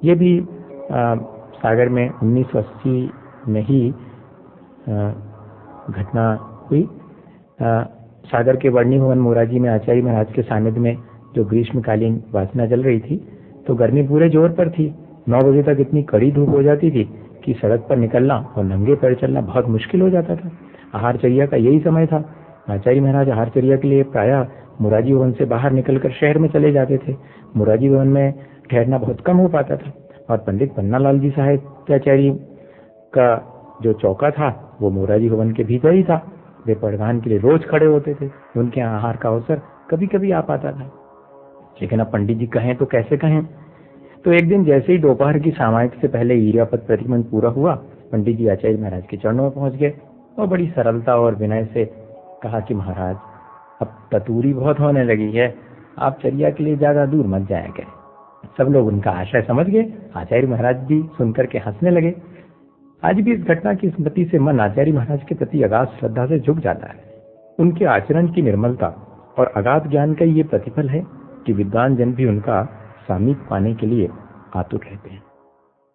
ये भी सागर में 1980 में ही घटना हुई। सागर के वर्णी भवन मोराजी में आचार्य महाराज के सानिध्य में जो ग्रीष्मकालीन वासना चल रही थी, तो गर्मी पूरे जोर पर थी। 9 बजे तक इतनी कड़ी धूप हो जाती थी कि सड़क पर निकलना और नंगे पैर चलना बहुत मुश्किल हो जाता था। आहारचर्या का यही समय था। आचार्य महाराज आहारचर्या के लिए प्रायः मोराजी भवन से बाहर निकलकर शहर में चले जाते थे। मोराजी भवन में ठहरना बहुत कम हो पाता था और पंडित पन्नालाल जी साहित्याचार्य का जो चौका था वो मोराजी भवन के भीतर ही था। वे पड़गान के लिए रोज खड़े होते थे। उनके आहार का अवसर कभी कभी आ पाता था, लेकिन अब पंडित जी कहें तो कैसे कहें। तो एक दिन जैसे ही दोपहर की सामायिक से पहले ईर्यापद प्रतिमंड पूरा हुआ, पंडित जी आचार्य महाराज के चरणों में पहुंच गए और बड़ी सरलता और विनय से कहा कि महाराज, अब ततूरी बहुत होने लगी है, आप चर्या के लिए ज्यादा दूर मत जाया करें। सब लोग उनका आशय समझ गए। आचार्य महाराज भी सुनकर के हंसने लगे। आज भी इस घटना की स्मृति से मन आचार्य महाराज के प्रति अगाध श्रद्धा से झुक जाता है। उनके आचरण की निर्मलता और अगाध ज्ञान का ये प्रतिफल है कि विद्वान जन भी उनका सामीप्य पाने के लिए आतुर रहते हैं।